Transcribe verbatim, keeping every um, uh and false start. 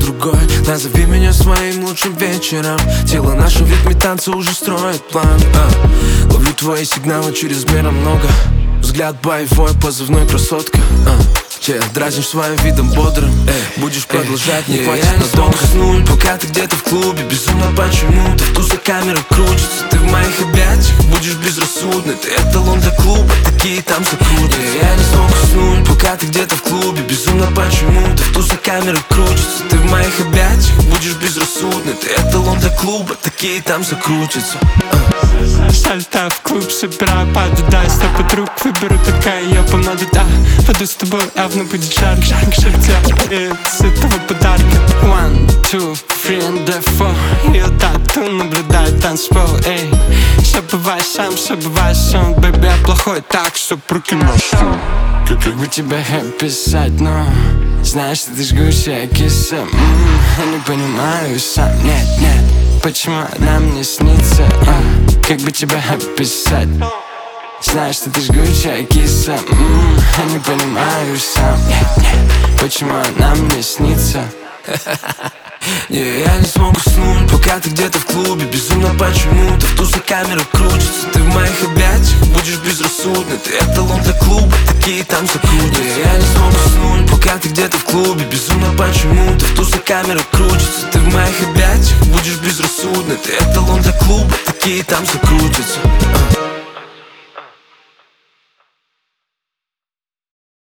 другой. Назови меня своим лучшим вечером. Тело наше в ритме танца уже строит план. а. Ловлю твои сигналы чрезмерно много. Взгляд боевой, позывной красотка. а. Yeah, дразнишь своим видом бодрым. Эй, будешь продолжать, не хватит надолго. Уснуть, пока ты где-то в клубе. Безумно почему ты в тусах камера крутится. Ты в моих объятиях будешь безрассудный. Ты эталон для клуба, такие там закрутятся. yeah, Я не смог уснуть, пока ты где-то в клубе. Безумно почему ты в тусах камера крутится. Ты в моих объятиях будешь безрассудный. Ты эталон для клуба, такие там закрутятся. Сальта в клуб, собираю паду, да, сто подруг выберу, такая я помаду, да. Пойду с тобой, явно будет жарко, жарко, жарко тебя с этого подарка. One, two, three and four. Ее тату наблюдает танцпол, эй. Все бывает сам, все бывает сам. Бэби, я плохой, так что руки ношу. Как бы тебе описать, но знаешь, ты жгучая киса. м-м, Я не понимаю сам, нет, нет. Почему она мне снится, а? Как бы тебя описать? Знаешь, что ты жгучая киса. м-м, Я не понимаю сам, нет, нет. Почему она мне снится? yeah, Я не смог уснуть, пока ты где-то в клубе. Безумно почему ты в тусах камера крутится. Ты в моих объятиях будешь безрассудный. Ты эталон для клуба, такие там закрутятся. yeah, Я не смог уснуть, пока ты где-то в клубе. Безумно почему ты в тусах камера крутится. Ты в моих объятиях будешь безрассудный. Ты эталон для клуба, такие там закрутятся.